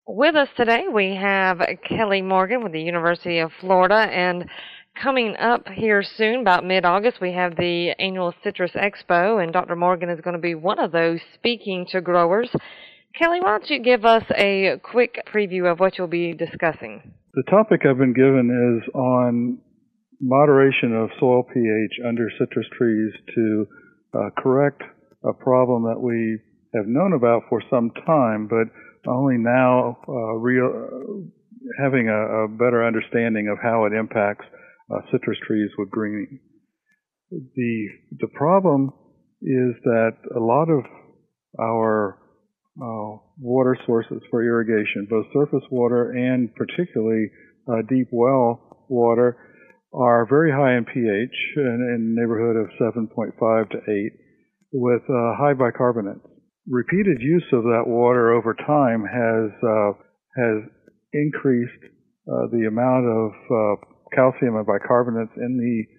With us today, we have Kelly Morgan with the University of Florida, and coming up here soon, about mid-August, we have the annual Citrus Expo, and Dr. Morgan is going to be one of those speaking to growers. Kelly, why don't you give us a quick preview of what you'll be discussing? The topic I've been given is on moderation of soil pH under citrus trees to correct a problem that we have known about for some time, but only now having a better understanding of how it impacts citrus trees with greening. The problem is that a lot of our water sources for irrigation, both surface water and particularly deep well water, are very high in pH, in the neighborhood of 7.5 to 8, with high bicarbonates. Repeated use of that water over time has increased the amount of calcium and bicarbonates in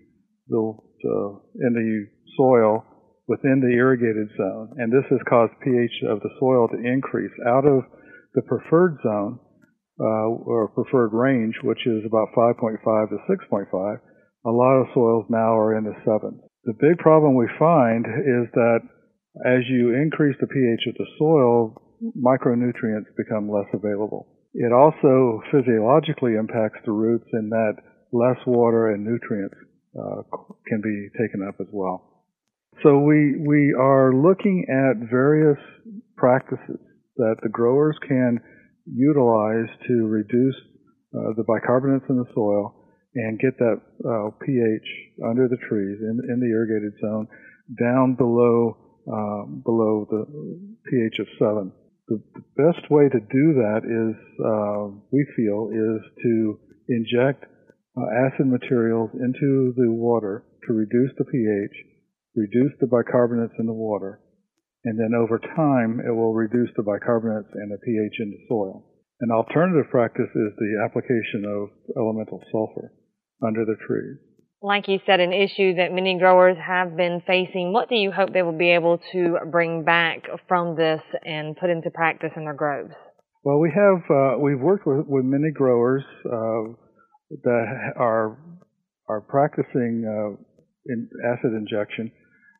the soil within the irrigated zone, and this has caused pH of the soil to increase out of the preferred zone or preferred range, which is about 5.5 to 6.5. A lot of soils now are in the 7s. The big problem we find is that as you increase the pH of the soil, micronutrients become less available. It also physiologically impacts the roots in that less water and nutrients can be taken up as well. So we are looking at various practices that the growers can utilize to reduce the bicarbonates in the soil and get that pH under the trees in the irrigated zone down below the pH of 7. The best way to do that is, we feel, is to inject acid materials into the water to reduce the pH, reduce the bicarbonates in the water, and then over time it will reduce the bicarbonates and the pH in the soil. An alternative practice is the application of elemental sulfur under the trees. Like you said, an issue that many growers have been facing. What do you hope they will be able to bring back from this and put into practice in their groves? Well, we've worked with many growers that are practicing acid injection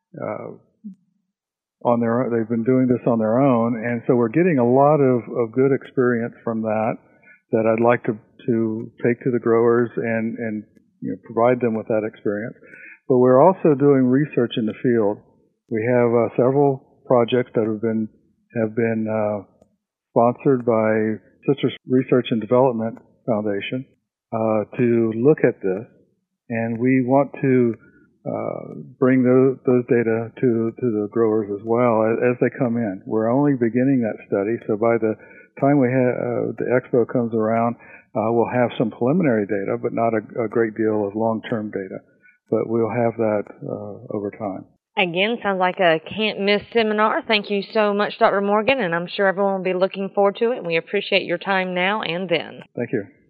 on their own. They've been doing this on their own, and so we're getting a lot of good experience from that I'd like to take to the growers and provide them with that experience. But we're also doing research in the field. We have several projects that have been sponsored by Citrus Research and Development Foundation to look at this, and we want to bring those data to the growers as well as they come in. We're only beginning that study, so by the time the expo comes around, we'll have some preliminary data, but not a great deal of long-term data. But we'll have that over time. Again, sounds like a can't-miss seminar. Thank you so much, Dr. Morgan, and I'm sure everyone will be looking forward to it. And we appreciate your time now and then. Thank you.